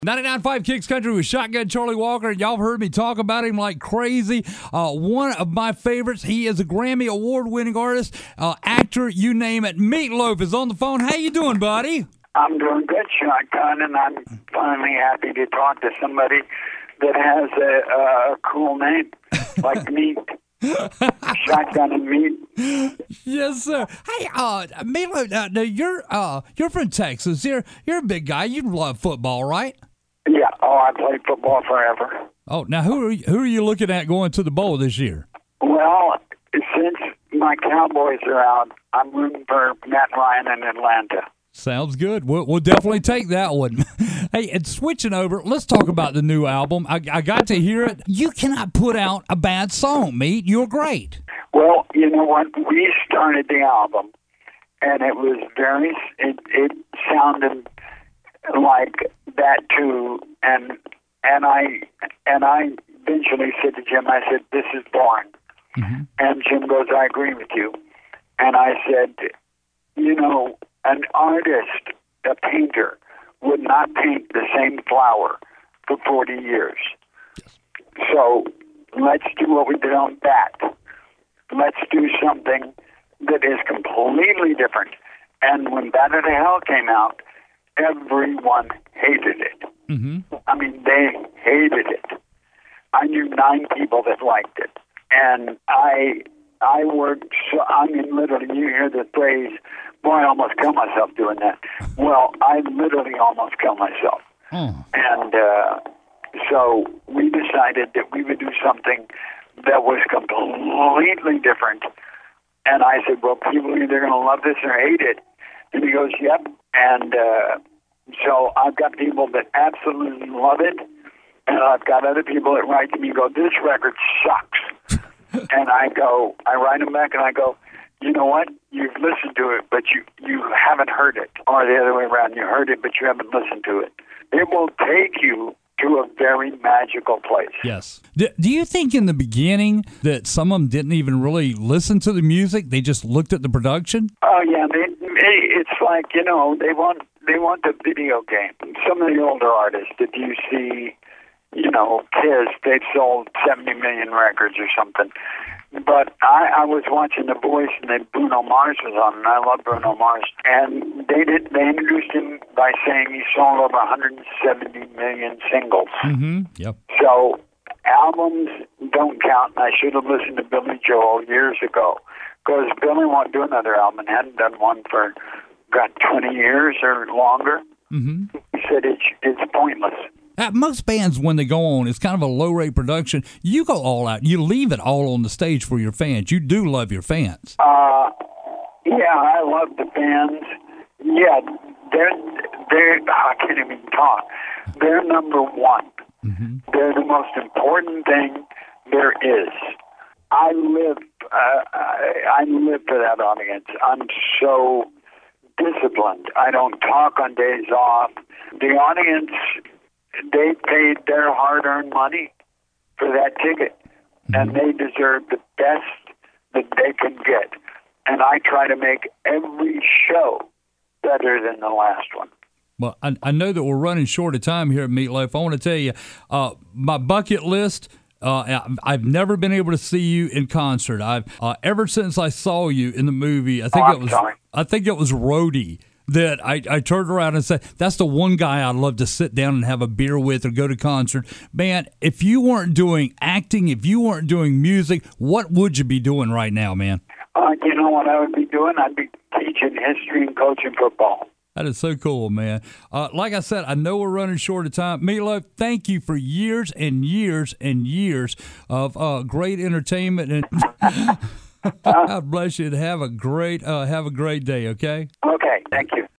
99.5 Kicks Country with Shotgun Charlie Walker. Y'all heard me talk about him like crazy. One of my favorites. He is a Grammy Award-winning artist, actor, you name it. Meatloaf is on the phone. How you doing, buddy? I'm doing good, Shotgun, and I'm finally happy to talk to somebody that has a cool name like Meat. Shotgun and Meat. Yes, sir. Hey, Meatloaf, now you're from Texas. You're a big guy. You love football, right? Yeah. Oh, I played football forever. Oh, now who are you looking at going to the bowl this year? Well, since my Cowboys are out, I'm rooting for Matt Ryan in Atlanta. Sounds good. We'll definitely take that one. Hey, and switching over, let's talk about the new album. I got to hear it. You cannot put out a bad song, Meat. You're great. Well, you know what? We started the album, and it was it sounded like that too. And I eventually said to Jim, I said, "This is boring." Mm-hmm. And Jim goes, "I agree with you." And I said, "You know, an artist, a painter, would not paint the same flower for 40 years. So let's do what we did on that. Let's do something that is completely different." And when Better to Hell came out, everyone hated it. Mm-hmm. I mean, they hated it. I knew 9 people that liked it. And I worked, so I mean, literally, you hear the phrase, "Boy, I almost killed myself doing that." Well, I literally almost killed myself. And so we decided that we would do something that was completely different. And I said, "Well, people are either going to love this or hate it." And he goes, "Yep." And so I've got people that absolutely love it. And I've got other people that write to me and go, "This record sucks." And I write them back and I go, "You know what? You've listened to it, but you haven't heard it." Or the other way around, you heard it, but you haven't listened to it. It will take you to a very magical place. Yes. Do you think in the beginning that some of them didn't even really listen to the music? They just looked at the production? Oh, yeah. It's like, you know, they want the video game. Some of the older artists, if you see, you know, Kiss, they've sold 70 million records or something. But I was watching The Voice, and then Bruno Mars was on, and I love Bruno Mars. And they introduced him by saying he sold over 170 million singles. Mm-hmm. Yep. So albums don't count, and I should have listened to Billy Joel years ago, because Billy won't do another album and hadn't done one for, 20 years or longer. Mm-hmm. He said it's pointless. Most bands, when they go on, it's kind of a low-rate production. You go all out. You leave it all on the stage for your fans. You do love your fans. Yeah, I love the fans. Yeah, they're I can't even talk. They're number one. Mm-hmm. They're the most important thing there is. I live for that audience. I'm so disciplined. I don't talk on days off. The audience, they paid their hard-earned money for that ticket, and they deserve the best that they can get. And I try to make every show better than the last one. Well, I know that we're running short of time here at Meatloaf. I want to tell you, my bucket list, I've never been able to see you in concert. I've ever since I saw you in the movie, I think it was Roadie, that I turned around and said, that's the one guy I'd love to sit down and have a beer with or go to concert. Man, if you weren't doing acting, if you weren't doing music, what would you be doing right now, man? You know what I would be doing? I'd be teaching history and coaching football. That is so cool, man. Like I said, I know we're running short of time. Meatloaf, thank you for years and years and years of great entertainment. And God bless you, and have a great day, okay? Okay, thank you.